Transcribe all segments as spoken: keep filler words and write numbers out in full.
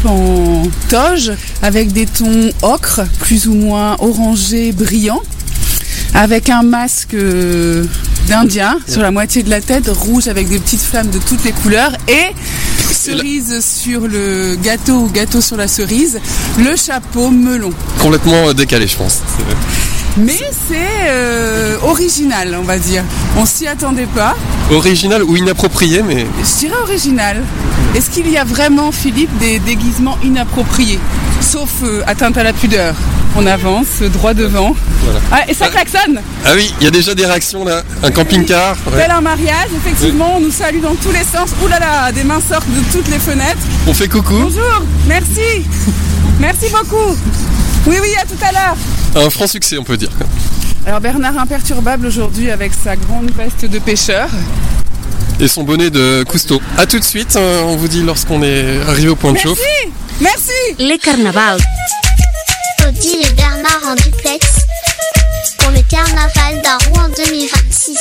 en toge avec des tons ocre, plus ou moins orangé, brillant, avec un masque euh, d'Indien sur la moitié de la tête, rouge avec des petites flammes de toutes les couleurs et cerise sur le gâteau ou gâteau sur la cerise, le chapeau melon. Complètement décalé, je pense. Mais c'est euh, original, on va dire. On s'y attendait pas. Original ou inapproprié, mais... Je dirais original. Est-ce qu'il y a vraiment, Philippe, des déguisements inappropriés ? Sauf euh, atteinte à la pudeur. On avance, droit devant. Voilà. Ah, et ça klaxonne. Ah oui, il y a déjà des réactions là. Un camping-car. Ouais. Tel un mariage, effectivement, oui. On nous salue dans tous les sens. Ouh là là, des mains sortent de toutes les fenêtres. On fait coucou. Bonjour, merci. Merci beaucoup. Oui, oui, à tout à l'heure. Un franc succès, on peut dire. Alors Bernard imperturbable aujourd'hui avec sa grande veste de pêcheur. Et son bonnet de Cousteau. A tout de suite, on vous dit lorsqu'on est arrivé au point de chauffe. Merci, merci. Les carnavals. Odile et Bernard en duplex pour le carnaval d'Arroux en deux mille vingt-six.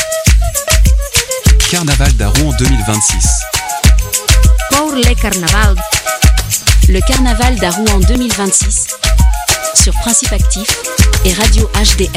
Carnaval d'Arroux en deux mille vingt-six. Pour les carnavals. Le carnaval d'Arroux en deux mille vingt-six. Sur Principe Actif et Radio H D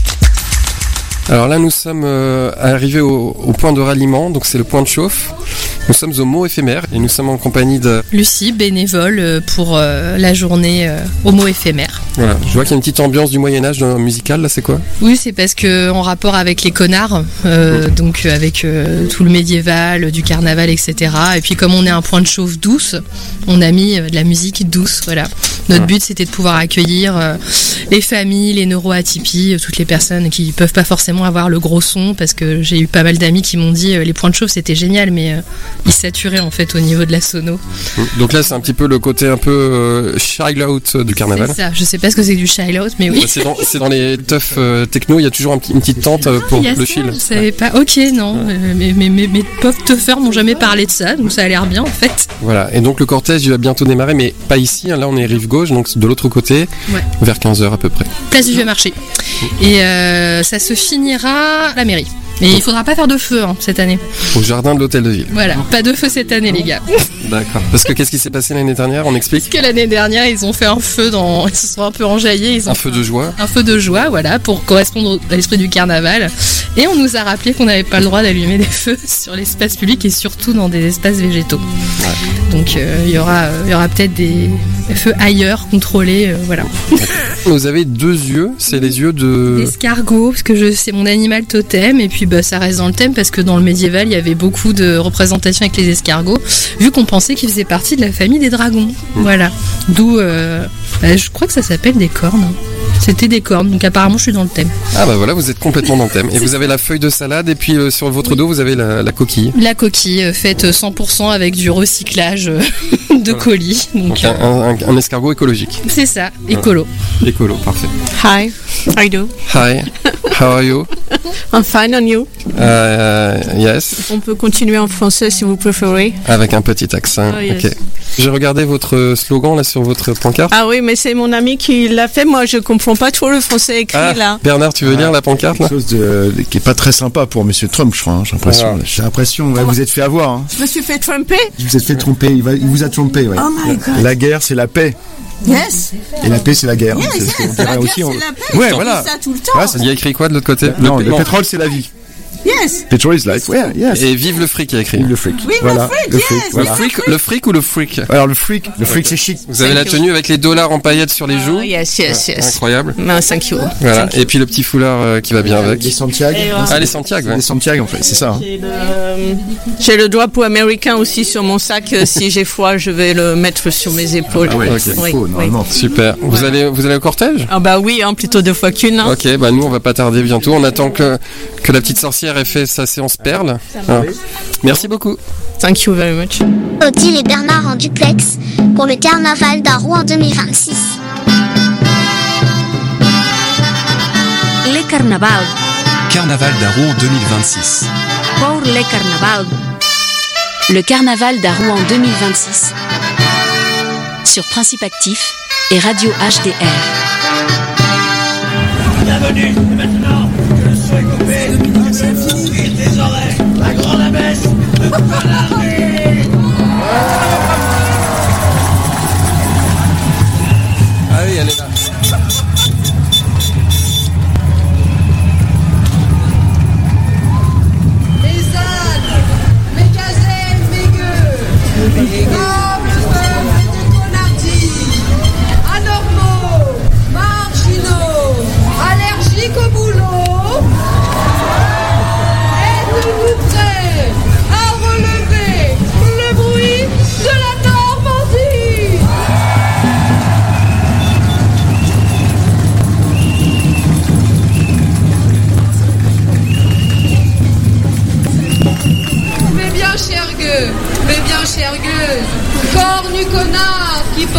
R. Alors là, nous sommes euh, arrivés au, au point de ralliement, donc c'est le point de chauffe. Nous sommes au mot éphémère et nous sommes en compagnie de... Lucie, bénévole pour euh, la journée euh, au mot éphémère. Voilà, je vois qu'il y a une petite ambiance du Moyen-Âge musical, là c'est quoi ? Oui, c'est parce que en rapport avec les connards, euh, mmh. donc avec euh, tout le médiéval, du carnaval, et cetera. Et puis comme on est un point de chauffe douce, on a mis euh, de la musique douce, voilà. Notre mmh. but c'était de pouvoir accueillir euh, les familles, les neuroatypies, toutes les personnes qui peuvent pas forcément avoir le gros son, parce que j'ai eu pas mal d'amis qui m'ont dit euh, les points de chauffe c'était génial, mais... Euh, il saturait en fait au niveau de la sono. Donc là c'est un petit peu le côté un peu euh, child out du carnaval. C'est ça, je sais pas ce que c'est que du child out, mais oui. Bah, c'est, dans, c'est dans les teufs euh, techno, il y a toujours un petit, une petite tente euh, pour ah, le ça, chill. Je savais pas, ok non, ouais. euh, mes, mes, mes, mes pop teufers m'ont jamais parlé de ça, donc ça a l'air bien en fait. Voilà, et donc le cortège il va bientôt démarrer, mais pas ici, hein, là on est rive gauche, donc de l'autre côté, ouais. vers quinze heures à peu près. Place du Vieux Marché. Et euh, ça se finira à la mairie. Mais il faudra pas faire de feu hein, cette année. Au jardin de l'hôtel de ville. Voilà, pas de feu cette année les gars. D'accord. Parce que qu'est-ce qui s'est passé l'année dernière ? On explique ? Parce que l'année dernière ils ont fait un feu dans... Ils se sont un peu enjaillés. Ils ont un feu de joie. Un feu de joie, voilà, pour correspondre à l'esprit du carnaval. Et on nous a rappelé qu'on n'avait pas le droit d'allumer des feux sur l'espace public et surtout dans des espaces végétaux. Ouais. Donc il euh, y aura, euh, y aura peut-être des feux ailleurs, contrôlés, euh, voilà. Vous avez deux yeux, c'est les yeux de... L'escargot, parce que je, c'est mon animal totem, et puis bah, ça reste dans le thème, parce que dans le médiéval, il y avait beaucoup de représentations avec les escargots, vu qu'on pensait qu'ils faisaient partie de la famille des dragons. Mmh. Voilà. D'où, euh, bah, je crois que ça s'appelle des cornes. C'était des cornes, donc apparemment je suis dans le thème. Ah bah voilà, vous êtes complètement dans le thème. Et vous avez la feuille de salade et puis euh, sur votre oui. dos vous avez la, la coquille. La coquille euh, faite cent pour cent avec du recyclage euh, de voilà. colis. Donc, donc un, un, un escargot écologique. C'est ça, écolo. Voilà. Écolo, parfait. Hi, how you do? Hi, how are you? I'm fine, and you? Uh, yes. On peut continuer en français si vous préférez. Avec un petit accent, oh, yes. Ok. J'ai regardé votre slogan là sur votre pancarte. Ah oui, mais c'est mon ami qui l'a fait, moi je comprends pas trop le français écrit ah, là. Bernard, tu veux ah, lire la pancarte là? Quelque chose de, de, qui est pas très sympa pour Monsieur Trump, je crois. Hein, j'ai l'impression. Ah. J'ai l'impression. Ouais, vous êtes fait avoir. Hein. Je me suis fait tromper. Je vous êtes fait tromper. Il, va, il vous a trompé. Ouais. Oh my God. La guerre, c'est la paix. Yes. Et la paix, c'est la guerre. Yes, c'est, yes. c'est, on la guerre, aussi, on... c'est la paix. Ouais, on voilà. dit ça tout le temps. Ouais, il y a écrit quoi de l'autre côté? Non, le, le pétrole, c'est la vie. Yes. Petrol is life. Yeah, yes. Et vive le fric, il y a écrit. Vive le fric. Vive voilà. le fric, le yes. fric, voilà. le, fric le fric ou le freak? Alors le fric, le fric c'est chic. Vous avez thank la tenue you. Avec les dollars en paillettes sur les joues. Oh, yes, yes, yes. Incroyable. No, thank you. Voilà. Thank Et you. Puis le petit foulard euh, qui va bien avec. Les Santiago. Ah, les Santiago, ouais. Les Santiago, en fait, c'est ça. Hein. J'ai, le, euh, j'ai le drapeau américain aussi sur mon sac. Si j'ai froid, je vais le mettre sur mes épaules. Ah ouais, okay. oui, faut, normalement. Oui. Super. Vous voilà. allez, vous allez au cortège? Ah bah oui, hein, plutôt deux fois qu'une. Hein. Ok, bah nous on va pas tarder bientôt. On attend que que la petite sorcière ait fait sa séance perle. Ah. Merci beaucoup. Thank you very much. Odile et Bernard en duplex pour le carnaval d'Arroux en deux mille vingt-six. Les carnavals. Carnaval d'Arroux en deux mille vingt-six. Pour les carnavals. Le carnaval d'Arroux en deux mille vingt-six. Sur Principe Actif et Radio H D R. Bienvenue, et maintenant que le son est coupé, il des oreilles, la grande abbesse de la rue.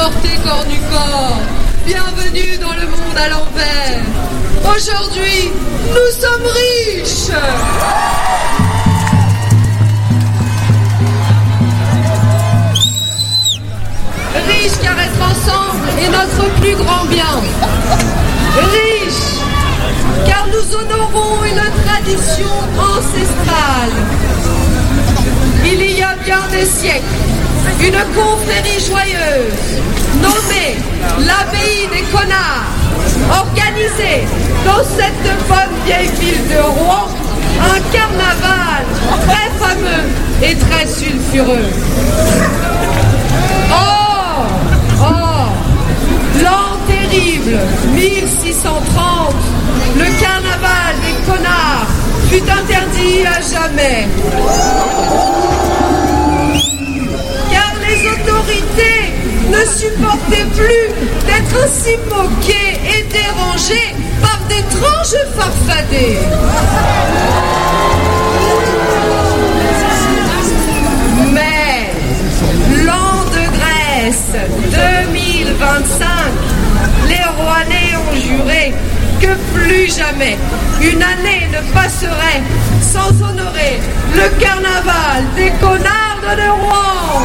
portez corps-du-corps. Bienvenue dans le monde à l'envers. Aujourd'hui, nous sommes riches. Riches car être ensemble est notre plus grand bien. Riches car nous honorons une tradition ancestrale. Il y a bien des siècles, une confrérie joyeuse, nommée l'Abbaye des Connards, organisée dans cette bonne vieille ville de Rouen, un carnaval très fameux et très sulfureux. Oh, oh, l'an terrible, mille six cent trente, le carnaval des Connards fut interdit à jamais. Car les autorités ne supportaient plus d'être ainsi moquées et dérangées par d'étranges farfadets. Mais l'an de Grèce deux mille vingt-cinq, les Rouennais ont juré que plus jamais une année ne passerait sans honorer le carnaval des Connards de Rouen.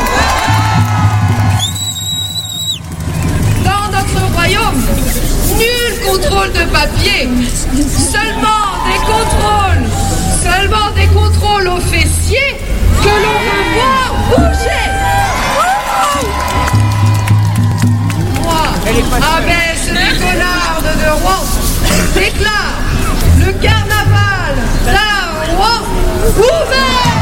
Dans notre royaume, nul contrôle de papier, seulement des contrôles, seulement des contrôles aux fessiers que l'on veut voir bouger. Moi, abbesse des Connards de Rouen, déclare le carnaval d'à Rouen ouvert.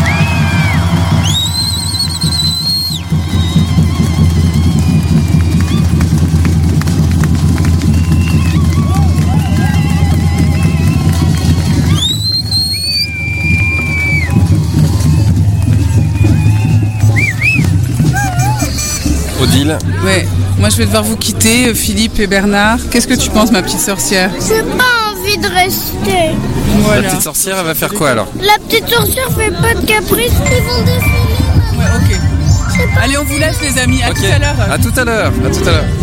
Odile. Ouais, moi je vais devoir vous quitter, Philippe et Bernard. Qu'est-ce que tu penses, ma petite sorcière? J'ai pas envie de rester. Voilà. La petite sorcière, elle va faire quoi alors? La petite sorcière fait pas de caprice, ils vont défiler. Ouais, ok. Allez, on vous laisse les amis, à Ok. tout à l'heure. À tout à l'heure. À tout à l'heure.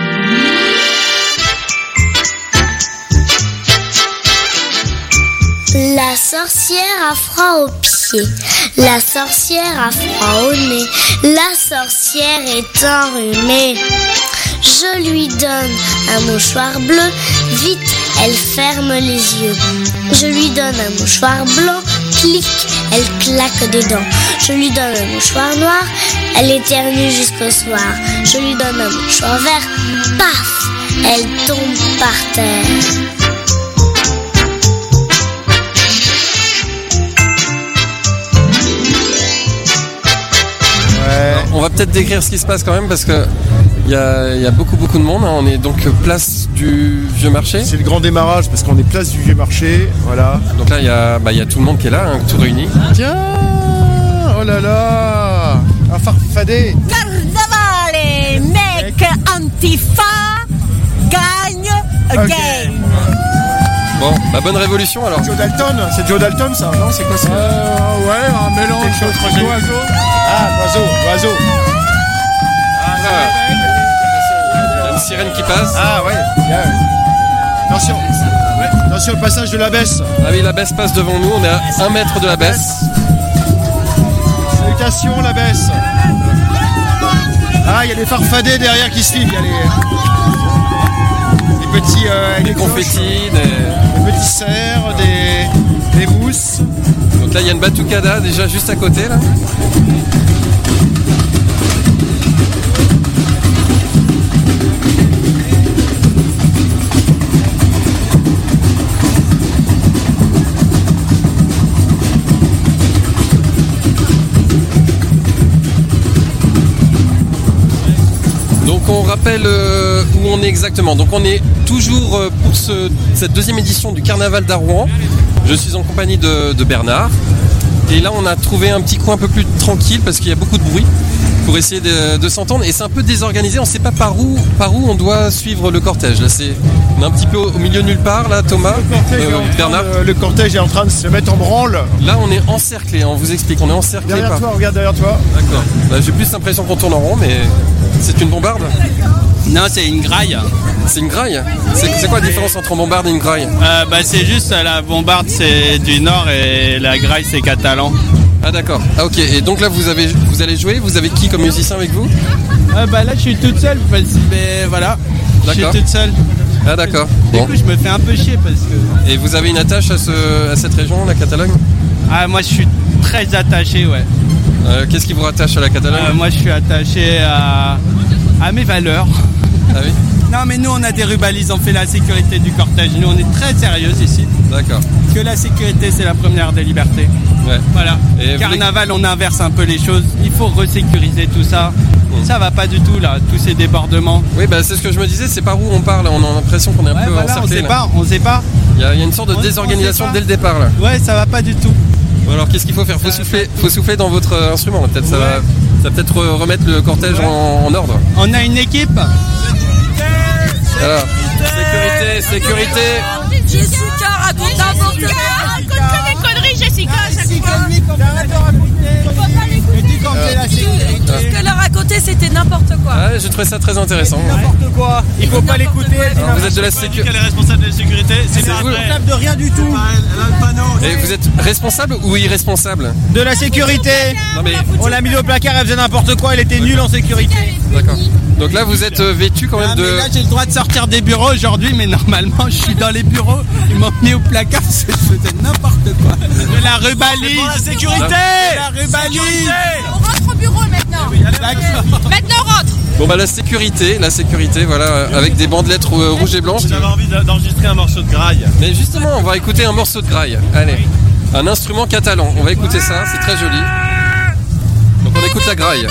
La sorcière a froid aux pieds, la sorcière a froid au nez, la sorcière est enrhumée. Je lui donne un mouchoir bleu, vite elle ferme les yeux. Je lui donne un mouchoir blanc, clic, elle claque des dents. Je lui donne un mouchoir noir, elle éternue jusqu'au soir. Je lui donne un mouchoir vert, paf, elle tombe par terre. Alors, on va peut-être décrire ce qui se passe quand même parce que il y a, y a beaucoup beaucoup de monde. Hein. On est donc place du Vieux Marché. C'est le grand démarrage parce qu'on est place du Vieux Marché, voilà. Donc là il y a, bah, y a tout le monde qui est là, hein, tout réuni. Tiens, oh là là, un farfadet. Carnavale, mec Antifa gagne again. Okay. Bon, bah bonne révolution alors. Joe Dalton, c'est Joe Dalton ça, non? C'est quoi ça? euh, Ouais, un mélange d'oiseaux. Ah, l'oiseau, l'oiseau. Ah, il y a une sirène qui passe. Ah ouais, yeah. Attention, ouais. Attention le passage de l'abbesse. Ah oui, l'abbesse passe devant nous, on est à un mètre de l'abbesse. Salutations l'abbesse. Ah, il y a des farfadets derrière qui suivent, il y a les... Des petits... Euh, des confettis, des... des petits cerfs, des... des mousses. Donc là il y a une batucada déjà juste à côté là. Donc on rappelle euh, où on est exactement. Donc on est toujours euh, pour ce, cette deuxième édition du Carnaval d'à Rouen. Je suis en compagnie de, de Bernard. Et là on a trouvé un petit coin un peu plus tranquille parce qu'il y a beaucoup de bruit pour essayer de, de s'entendre. Et c'est un peu désorganisé, on ne sait pas par où, par où on doit suivre le cortège. Là, c'est, on est un petit peu au, au milieu nulle part là, Thomas, euh, Bernard. De, le cortège est en train de se mettre en branle. Là on est encerclé, on vous explique, on est encerclé derrière par... toi, regarde derrière toi. D'accord, bah, j'ai plus l'impression qu'on tourne en rond mais... C'est une bombarde? Non, c'est une graille. C'est une graille? C'est c'est quoi la différence entre une bombarde et une graille? euh, bah, C'est juste la bombarde c'est du nord et la graille c'est catalan. Ah d'accord. Ah ok. Et donc là vous avez vous allez jouer, vous avez qui comme musicien avec vous? euh, bah, Là je suis toute seule, mais voilà. Je suis toute seule. Ah d'accord. Du Bon. coup je me fais un peu chier parce que... Et vous avez une attache à, ce, à cette région, la Catalogne? Ah moi je suis très attaché, ouais. Euh, Qu'est-ce qui vous rattache à la Catalogne? euh, Moi je suis attaché à, à mes valeurs. Ah oui? Non mais nous on a des rubalises, on fait la sécurité du cortège. Nous on est très sérieux ici. D'accord. Que la sécurité c'est la première des libertés. Ouais. Voilà. Et vous Carnaval on inverse un peu les choses. Il faut resécuriser tout ça. Ça va pas du tout là, tous ces débordements. Oui bah c'est ce que je me disais, c'est par où on parle, on a l'impression qu'on est un Ouais, peu voilà, on encerclé. sait là. pas, on sait pas. Il y, a, il y a une sorte de On- on désorganisation sait pas. dès le départ là. Ouais, ça va pas du tout. Bon, alors qu'est-ce qu'il faut faire? Faut souffler, faut souffler dans votre euh, instrument. Peut-être ça va, ça va peut-être re- remettre le cortège Ouais. en, en ordre. On a une équipe. Alors, sécurité, sécurité. Jessica, raconte n'importe quoi. Raconte que des conneries, Jessica. Tout ce qu'elle a raconté, c'était n'importe quoi. Ah, j'ai trouvé ça très intéressant. N'importe quoi. Il faut pas l'écouter. Alors, vous êtes de la sécurité. Elle est responsable de la sécurité. C'est vous. responsable de rien du tout. Et vous êtes responsable ou irresponsable? De la sécurité. Non mais, On l'a mis au placard, elle faisait n'importe quoi, elle était nulle en sécurité. d'accord. Donc là, vous êtes euh, vêtu quand même Ah, de. mais là j'ai le droit de sortir des bureaux aujourd'hui, mais normalement je suis dans les bureaux. Ils m'ont mis au placard, je faisais n'importe quoi. De la rubalise. la sécurité. La rubalise. On rentre au bureau maintenant. D'accord. Maintenant, on rentre. Bon bah la sécurité, la sécurité, voilà, euh, avec des bandelettes euh, rouges et blanches. J'avais envie d'enregistrer un morceau de graille. Mais justement, on va écouter un morceau de graille. Allez, un instrument catalan. On va écouter ça, c'est très joli. Donc on écoute la graille.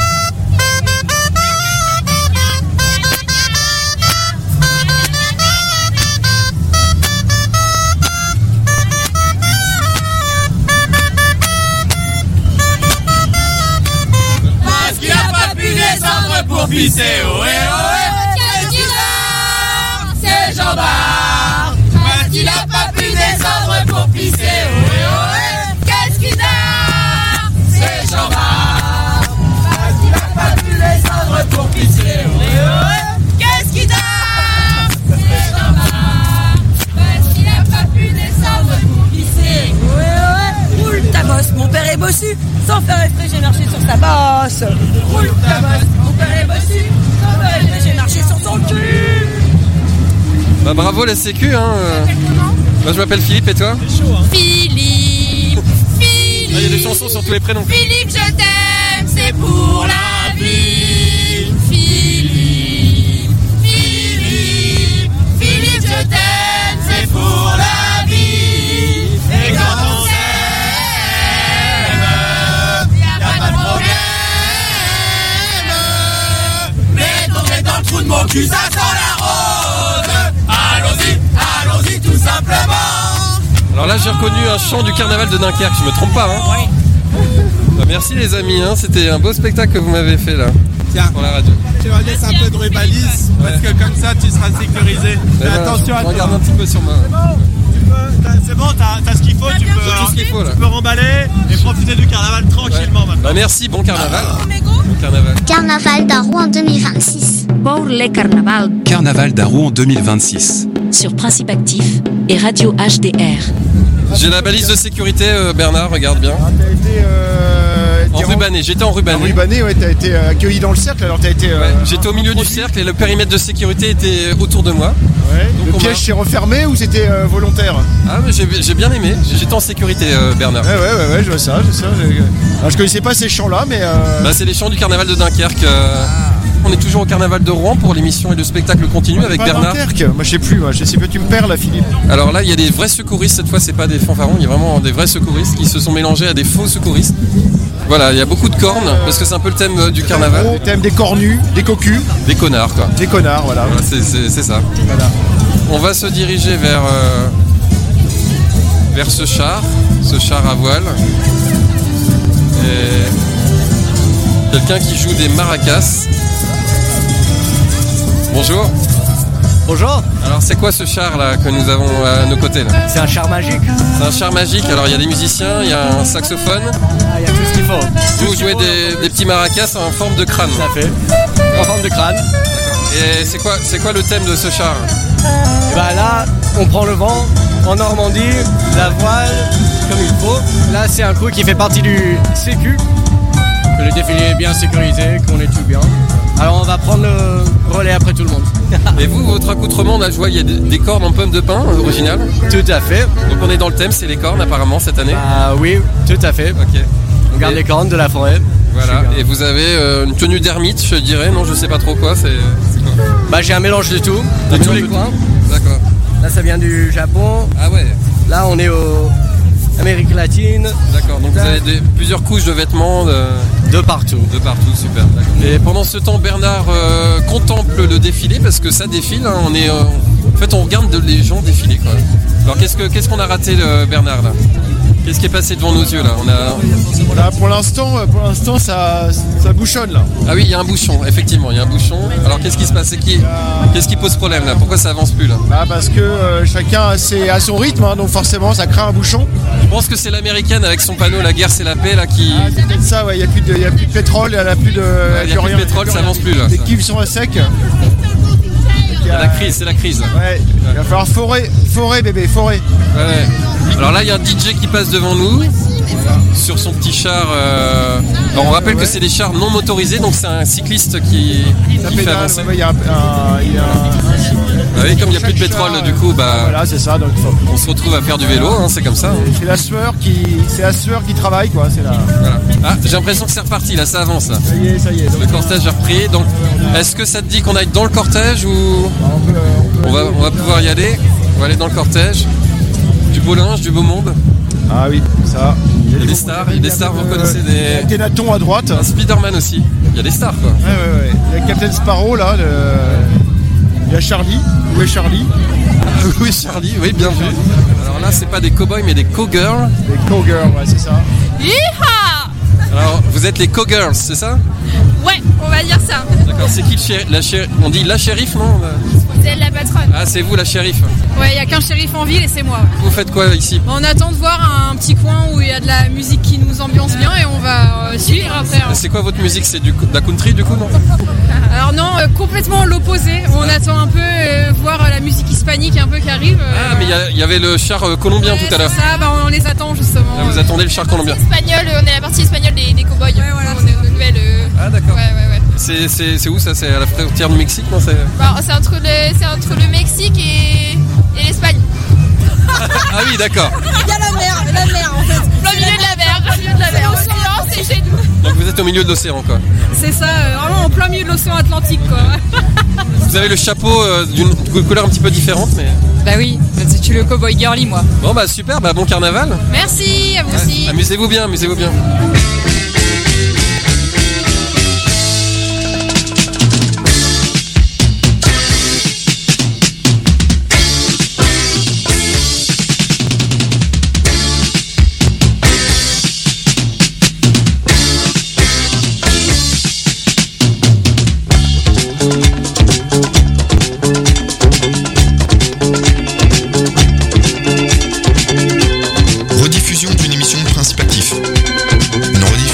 Parce qu'il a pas pu descendre pour pisser. Ohé, ohé. Qu'est-ce qu'il a? C'est Jean-Bart. Parce qu'il a pas pu descendre pour pisser. Ohé, ohé. Qu'est-ce qu'il a? C'est Jean-Bart. Parce qu'il a pas pu descendre pour pisser. Ohé, ohé. Qu'est-ce qu'il a? C'est Jean-Bart. Parce qu'il a pas pu descendre pour pisser. Ohé, ohé. Roule ta bosse, mon père est bossu. Sans faire effet, j'ai marché sur sa bosse. Roule ta bosse, mon père est bossu. Sans faire effet, j'ai marché sur son cul. Bah bravo la sécu, hein. euh. Moi je m'appelle Philippe et toi? Philippe, Ah, il y a des Philippe, chansons sur tous les prénoms. Philippe, je t'aime, c'est pour la vie. Philippe, Philippe, Philippe, je t'aime, c'est pour la vie. Et quand on s'aime, y'a pas de problème. Mais tomber dans le trou de mon cul, ça sent la rose. Allons-y, allons-y tout simplement. Alors là j'ai reconnu un chant du carnaval de Dunkerque, je me trompe pas, hein. Bah, merci les amis, hein. C'était un beau spectacle que vous m'avez fait là. Tiens, pour la radio. tu vas laisser un peu de rubalise, parce que comme ça tu seras sécurisé. Mais Fais voilà, attention à toi. regarde un petit peu sur moi. C'est bon, t'as t'as ce qu'il faut, tu peux, J'ai tout ce qu'il faut, là. tu peux remballer et profiter du carnaval tranquillement maintenant. Bah merci, bon carnaval. Bon carnaval. Carnaval d'Arroux en deux mille vingt-six. Pour les carnavals Carnaval d'Arroux en deux mille vingt-six. sur Principe Actif et Radio H D R. J'ai la balise de sécurité, euh, Bernard, regarde bien. T'as été euh, En t'es rubané, j'étais en En rubané. rubané, ouais, t'as été euh, accueilli dans le cercle, alors t'as été. euh, Ouais, j'étais au milieu du cercle et le périmètre de sécurité était autour de moi. Ouais. Donc Le on piège m'a- s'est refermé ou c'était euh, volontaire? Ah mais j'ai j'ai bien aimé, j'étais en sécurité, euh, Bernard. Ouais, ouais, ouais, ouais, je vois ça, je vois ça. j'ai- Alors, je connaissais pas ces chants-là, mais. euh, Bah, c'est les chants du carnaval de Dunkerque. euh, On est toujours au carnaval de Rouen pour l'émission et le spectacle continue avec pas Bernard. Dunkerque. Moi, je sais plus, moi, je sais pas, tu me perds là, Philippe. Alors là, il y a des vrais secouristes cette fois, c'est pas des fanfarons, il y a vraiment des vrais secouristes qui se sont mélangés à des faux secouristes. Voilà, il y a beaucoup de cornes parce que c'est un peu le thème euh, du carnaval. Le thème des cornus, des cocus, Des connards quoi. des connards, voilà. Voilà, c'est- c'est c'est ça. Voilà. On va se diriger vers, euh, vers ce char, ce char à voile. Et quelqu'un qui joue des maracas. Bonjour. Bonjour. Alors c'est quoi ce char là que nous avons à nos côtés là? C'est un char magique. C'est un char magique, alors il y a des musiciens, il y a un saxophone. Ah, il y a tout ce qu'il faut. Vous jouez des, des petits maracas en forme de crâne. Ça fait. en forme de crâne. Et c'est quoi, c'est quoi le thème de ce char? Et bah là, on prend le vent en Normandie, la voile comme il faut. Là, c'est un crew qui fait partie du Sécu, que le défilé est bien sécurisé, qu'on est tout bien. Alors on va prendre le relais après tout le monde. Et vous, votre accoutrement, on a joué, il y a des, des cornes en pomme de pin euh, original. Tout à fait. Donc on est dans le thème, c'est les cornes apparemment cette année. Ah oui, tout à fait. Ok. On garde Et- les cornes de la forêt. Voilà. Et vous avez euh, une tenue d'ermite, je dirais, non, je sais pas trop quoi. C'est. c'est quoi Bah j'ai un mélange de tout, de Un tous mélange les de coins. tout. D'accord. Là ça vient du Japon. Ah ouais. Là on est au Amérique latine. D'accord. Donc vous avez des, plusieurs couches de vêtements. De... De partout. De partout, super. D'accord. Et pendant ce temps, Bernard euh, contemple le défilé parce que ça défile. Hein, on est, euh, en fait, on regarde de- les gens défiler, quoi. Alors qu'est-ce que qu'est-ce qu'on a raté, le Bernard là? Qu'est-ce qui est passé devant nos yeux là? On a. Là, pour l'instant, euh, pour l'instant, ça, ça bouchonne là. Ah oui, il y a un bouchon. Effectivement, il y a un bouchon. Alors qu'est-ce qui se passe? C'est qui Qu'est-ce qui pose problème là? Pourquoi ça avance plus là? Bah, parce que euh, chacun a, ses- a son rythme, hein, donc forcément, ça crée un bouchon. Je pense que c'est l'américaine avec son panneau "La guerre c'est la paix" là qui. Ah, c'est peut-être ça, ouais. Il n'y a, plus de- il y a plus de pétrole, il n'y a plus de. Il y a plus de pétrole, ça avance plus là. Les cuves sont à sec. C'est la crise, c'est la crise. Ouais, il va falloir forer, forer bébé, forer. Ouais. Alors là, il y a un D J qui passe devant nous sur son petit char. euh, Alors on rappelle que c'est des chars non motorisés, donc c'est un cycliste qui, Ça qui fait pédale, avancer. ouais, ouais, il y a un, un- il y a un- Ah oui, comme il n'y a plus de pétrole, du coup, bah, Voilà, c'est ça. Donc, faut- on se retrouve à faire du vélo, hein, c'est comme ça. hein. c'est la sueur qui, c'est la sueur qui travaille, quoi. C'est la. Voilà. Ah, j'ai l'impression que c'est reparti, là, ça avance. Là. Ça y est, ça y est. Donc, Le cortège a repris. Donc, est-ce que ça te dit qu'on aille dans le cortège ou on peut- on peut- on va, on va pouvoir y aller? On va aller dans le cortège. Du beau linge, du beau monde. Ah oui, ça. Il y a des stars, il y a des stars, vous reconnaissez Il y a des. Ténaton à droite. Un Spider-Man aussi. Il y a des stars, quoi. Ouais, ouais, ouais. Il y a Captain Sparrow là. le- Il y a Charlie. Où est Charlie? Ah oui, Charlie, oui, bien vu. Alors là, c'est pas des cowboys, mais des cowgirls. Des cowgirls, ouais, c'est ça. Yeeha! Alors, vous êtes les cowgirls, c'est ça? Ouais, on va dire ça. D'accord, c'est qui le shérif, la shérif On dit la shérif, non? C'est la patronne. Ah, c'est vous, la shérif. Ouais, il n'y a qu'un shérif en ville et c'est moi. Vous faites quoi ici? On attend de voir un petit coin où il y a de la musique qui nous ambiance bien et on va euh, suivre après. hein. C'est quoi votre musique? C'est du, de la country, du coup, non? Alors non, euh, complètement l'opposé. On attend un peu euh, voir euh, la musique hispanique un peu qui arrive. euh, Ah, mais il y a- il y, avait le char euh, colombien ouais, tout à l'heure. c'est ça, bah, on les attend justement. Là, vous attendez le char colombien. Espagnol, on est la partie espagnole des, des cowboys. Ouais, voilà, on est une nouvelle. euh, Ah, d'accord. Ouais, ouais, ouais. C'est, c'est, c'est où ça? C'est à la frontière du Mexique, non? C'est... Bah, c'est entre le, c'est entre le Mexique et, et l'Espagne. Ah oui, d'accord. Il y a la mer, la mer en fait. Plein milieu de la mer. Plein milieu de la mer. L'océan, c'est chez nous. Donc vous êtes au milieu de l'océan, quoi. C'est ça, euh, vraiment en plein milieu de l'océan Atlantique, quoi. Vous avez le chapeau euh, d'une couleur un petit peu différente, mais... Bah oui, je suis le cowboy girly, moi. Bon, bah super, bah bon carnaval. Merci, à vous Ouais, aussi. Amusez-vous bien, amusez-vous bien. Rediffusion d'une émission de Principe Actif. Une rediffusion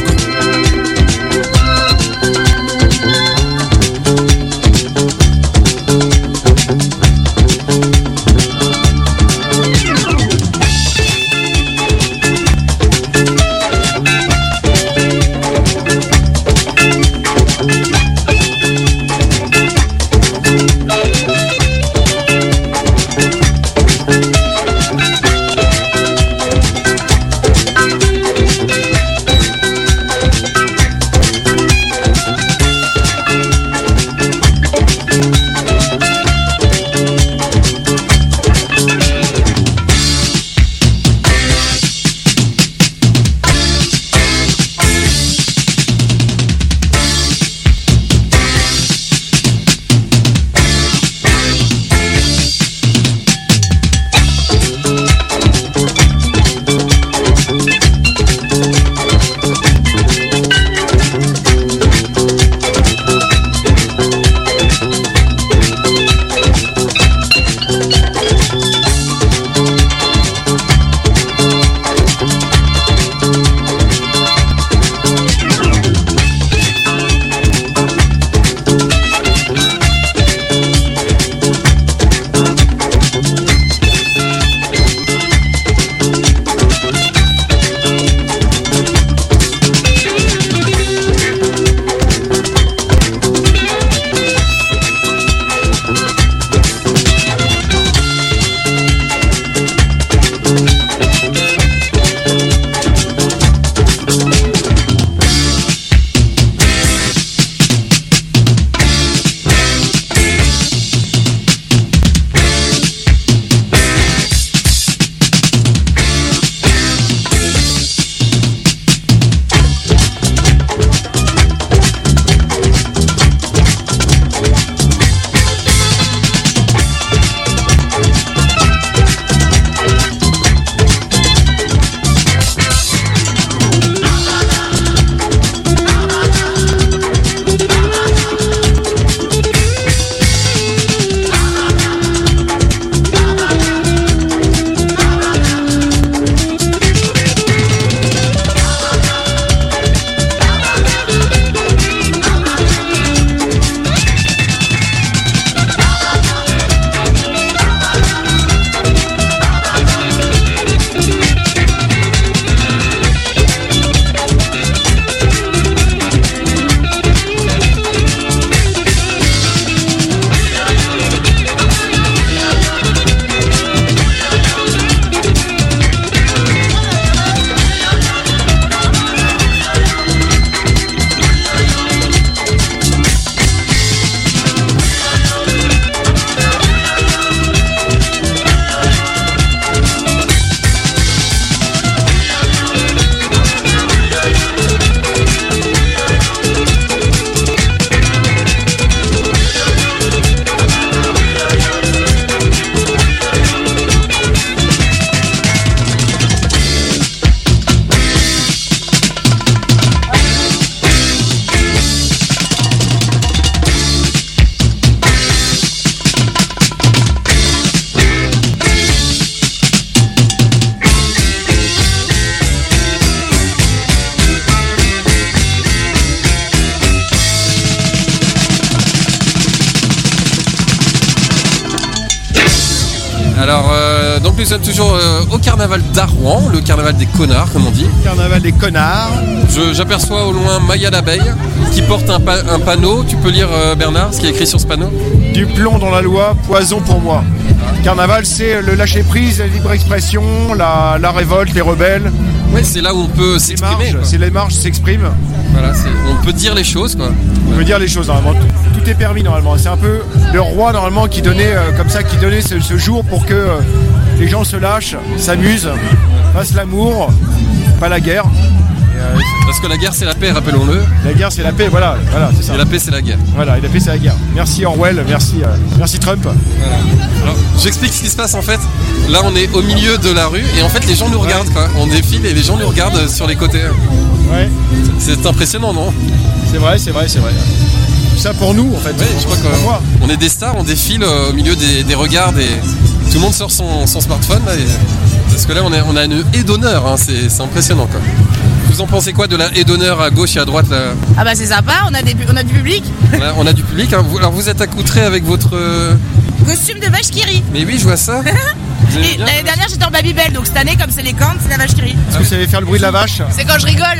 Alors, euh, donc nous sommes toujours euh, au carnaval d'Arrouan, le carnaval des connards, comme on dit. Carnaval des connards. Je, j'aperçois au loin Maya l'abeille qui porte un, pa- un panneau. Tu peux lire, euh, Bernard, ce qui est écrit sur ce panneau? Du plomb dans la loi, poison pour moi. Carnaval, c'est le lâcher-prise, la libre expression, la, la révolte, les rebelles. Oui, c'est là où on peut s'exprimer. Marges, c'est les marges qui s'expriment. Voilà, c'est, on peut dire les choses, quoi. On peut dire les choses, normalement. Tout, tout est permis, normalement. C'est un peu le roi, normalement, qui donnait, euh, comme ça, qui donnait ce, ce jour pour que euh, les gens se lâchent, s'amusent, fassent l'amour, pas la guerre. Et, euh, Parce que la guerre, c'est la paix, rappelons-le. La guerre, c'est la paix, voilà. voilà c'est ça. Et la paix, c'est la guerre. Voilà, et la paix, c'est la guerre. Merci Orwell, merci, euh, merci Trump. Voilà. Alors, j'explique ce qui se passe, en fait. Là, on est au milieu de la rue, et en fait, les gens nous regardent, quoi. On défile, et les gens nous regardent sur les côtés. Ouais. C'est impressionnant, non? C'est vrai, c'est vrai, c'est vrai. Ça pour nous, en fait. Oui, je crois qu'on on est des stars, on défile euh, au milieu des, des regards, et tout le monde sort son, son smartphone, là, et... parce que là, on a, on a une haie d'honneur, hein. c'est, c'est impressionnant, quoi. Vous en pensez quoi de la haie d'honneur à gauche et à droite, là? Ah bah c'est sympa, on a, des, on a du public. On a, on a du public, hein. Vous, alors vous êtes accoutrés avec votre... euh... costume de vache qui rit. Mais oui, je vois ça. Et l'année dernière j'étais en Babybel, donc cette année comme c'est les cornes, c'est la vache qui rit. Est-ce que vous savez faire le bruit de la vache? C'est quand je rigole.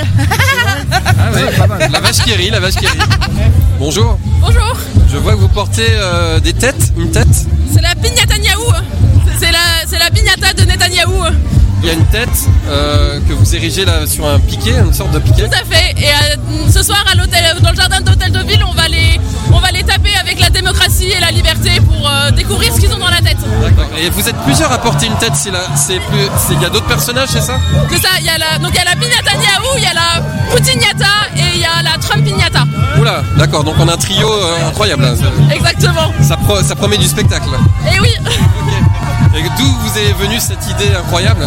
Ah ouais, la vache qui rit, la vache qui rit. Bonjour. Bonjour. Je vois que vous portez euh, des têtes, une tête. C'est la pignata Netanyahou. C'est la, c'est la pignata de Netanyahou. Il y a une tête euh, que vous érigez là sur un piquet, une sorte de piquet. Tout à fait. Et euh, ce soir à l'hôtel, dans le jardin de l'hôtel de ville, on va les, on va les taper avec la démocratie et la liberté pour euh, découvrir ce qu'ils ont dans la tête. D'accord. Et vous êtes plusieurs à porter une tête. C'est là, c'est plus, c'est, il y a d'autres personnages, c'est ça? C'est ça. Il y a la, donc il y a la pignata Netanyahou, il y a la Poutiniata et il y a la Trumpignata. Oula, d'accord. Donc on a un trio euh, incroyable. Là. Exactement. Ça, pro, ça promet du spectacle. Et oui. Okay. Et d'où vous est venue cette idée incroyable?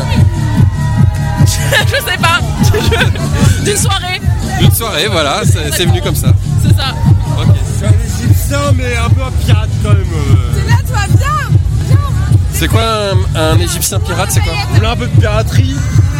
Je sais pas. D'une soirée. D'une soirée, voilà, c'est, c'est venu comme ça. C'est ça. Ok. C'est un égyptien, mais un peu un pirate quand même. C'est là, toi, viens. C'est quoi un, un égyptien pirate? C'est quoi? Vous voulez un peu de piraterie?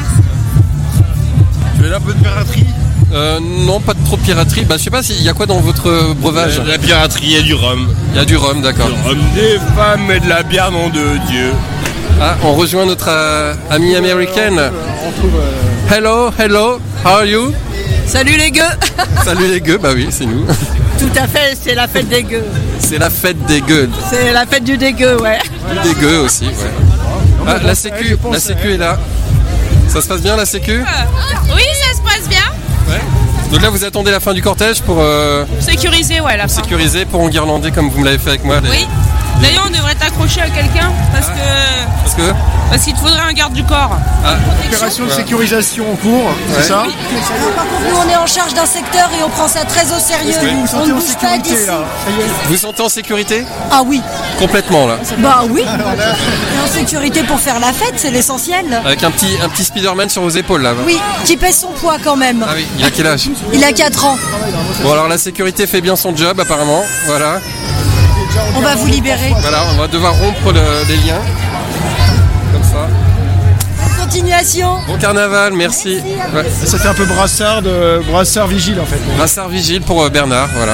Tu veux un peu de piraterie? Euh, non, pas de trop de piraterie. Bah, je sais pas, il y a quoi dans votre breuvage? La piraterie, il y a du rhum. Il y a du rhum, d'accord. Du rhum, des femmes et de la bière, nom de Dieu. Ah, on rejoint notre euh, amie américaine. Hello, hello, how are you? Salut les gueux. Salut les gueux, bah oui, c'est nous. Tout à fait, c'est la fête des gueux. C'est la fête des gueux. C'est la fête du dégueu, ouais. Du dégueu aussi, ouais. Ah, la sécu, la sécu est là. Ça se passe bien la sécu? Oui, ça se passe bien. Ouais. Donc là, vous attendez la fin du cortège pour euh, sécuriser, ouais, la fin. Sécuriser pour enguirlander comme vous me l'avez fait avec moi. Les... Oui. D'ailleurs, on devrait t'accrocher à quelqu'un parce ah. que. Parce que. Parce qu'il te faudrait un garde du corps. Ah. Opération de sécurisation en cours, ouais. C'est ça? Oui. Par contre, nous, on est en charge d'un secteur et on prend ça très au sérieux. Est-ce que vous vous sentez on en ne bouge pas sécurité d'ici. là? Vous vous sentez en sécurité? Ah oui. Complètement là. Bah oui. Et en sécurité pour faire la fête, c'est l'essentiel. Avec un petit, un petit Spider-Man sur vos épaules là. Oui, qui pèse son poids quand même. Ah oui, il a quel âge? Il a quatre ans. Bon alors la sécurité fait bien son job apparemment, voilà. On va vous libérer. Voilà, on va devoir rompre le, les liens. Comme ça. Bonne continuation. Bon carnaval, merci. Ouais. Ça fait un peu brassard de brassard vigile en fait. Brassard vigile pour euh, Bernard, voilà.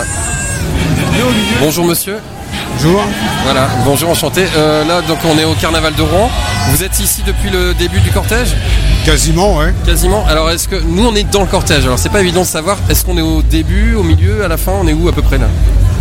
Bonjour monsieur. Bonjour. Voilà, bonjour, enchanté. Euh, là donc on est au carnaval de Rouen. Vous êtes ici depuis le début du cortège? Quasiment, ouais. Quasiment. Alors est-ce que nous on est dans le cortège? Alors c'est pas évident de savoir. Est-ce qu'on est au début, au milieu, à la fin? On est où à peu près là?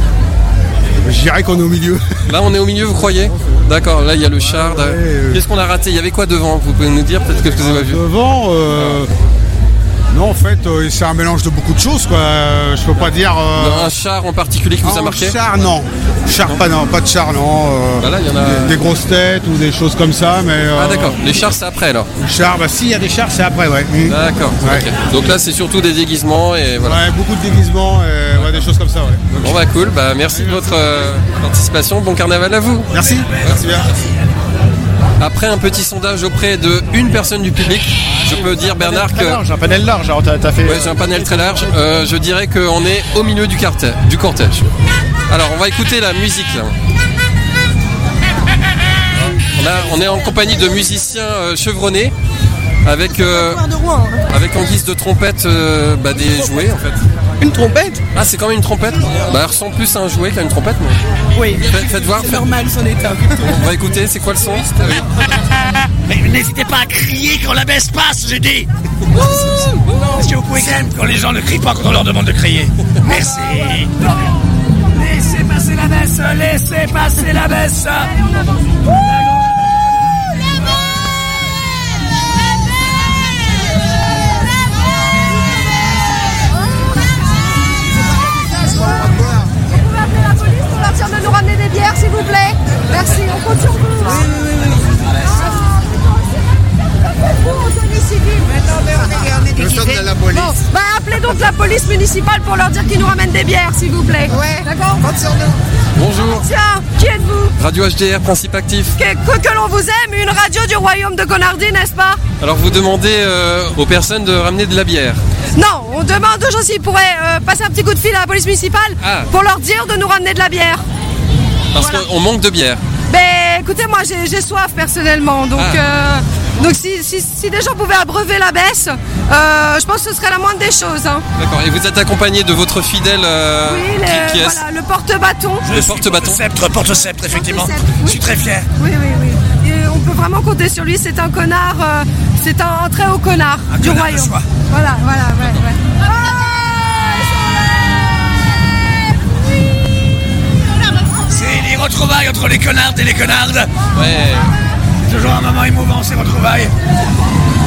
Je dirais qu'on est au milieu. Là on est au milieu, vous croyez? D'accord, là il y a le char. Ouais, ouais. Qu'est-ce qu'on a raté? Il y avait quoi devant? Vous pouvez nous dire peut-être que vous avez vu? Devant, euh... non en fait euh, c'est un mélange de beaucoup de choses quoi. Euh, je peux pas dire. Euh... Un char en particulier qui vous a marqué? Un char non. Char non. pas non, pas de char non. Euh... Bah là, y en a... des, des grosses têtes ou des choses comme ça, mais. Euh... Ah d'accord. Les chars c'est après alors. Les chars, bah si il y a des chars c'est après ouais. Mmh. D'accord. Ouais. Okay. Donc là c'est surtout des déguisements et voilà. Ouais, beaucoup de déguisements et ouais, des choses comme ça ouais. Donc, bon bah cool. Bah merci de votre euh, participation. Bon carnaval à vous. Merci. Merci bien. Après un petit sondage auprès de une personne du public, je peux dire Bernard que... J'ai un panel large, alors t'as, t'as fait... Ouais, j'ai un panel très large, euh, je dirais qu'on est au milieu du cortège, du cortège. Alors on va écouter la musique là. On, a, on est en compagnie de musiciens euh, chevronnés. avec, euh, avec en guise de trompette euh, bah, des jouets en fait. Une trompette? Ah, c'est quand même une trompette? Bah, elle ressemble plus à un jouet qu'à une trompette. Mais... Oui. Faites, faites voir. C'est faites... normal son état. On va écouter, c'est quoi le son? Mais n'hésitez pas à crier quand la baisse passe, j'ai dit. Est-ce que vous pouvez quand même quand les gens ne crient pas quand on leur demande de crier? Merci. Laissez passer la baisse, laissez passer la baisse. De nous ramener des bières s'il vous plaît. Merci, on compte sur vous. Oui, oui, oui. Nous sommes de la police. Bon, bah appelez donc la police municipale pour leur dire qu'ils nous ramènent des bières s'il vous plaît. Ouais. D'accord. Compte sur nous. Bonjour. Tiens, qui êtes-vous? Radio H D R, Principe Actif. Que, que, que l'on vous aime, une radio du royaume de Connardy, n'est-ce pas? Alors vous demandez euh, aux personnes de ramener de la bière. Non, on demande aux gens s'ils pourraient euh, passer un petit coup de fil à la police municipale ah. pour leur dire de nous ramener de la bière. Parce voilà. qu'on manque de bière. Ben écoutez, moi j'ai, j'ai soif personnellement, donc, ah. euh, donc si, si, si des gens pouvaient abreuver la baisse, euh, je pense que ce serait la moindre des choses. Hein. D'accord, et vous êtes accompagné de votre fidèle euh, oui, les, qui, qui est... voilà, le porte-bâton. Le porte-bâton. Porte-sceptre, porte-sceptre, effectivement. Porte-sceptre, oui. Je suis très fier. Oui, oui, oui. Et on peut vraiment compter sur lui, c'est un connard, euh, c'est un, un très haut connard un du connard royaume. De soi. Voilà, voilà, ouais, ouais. C'est les retrouvailles entre les connards et les connardes. Ouais. C'est toujours un moment émouvant, ces retrouvailles.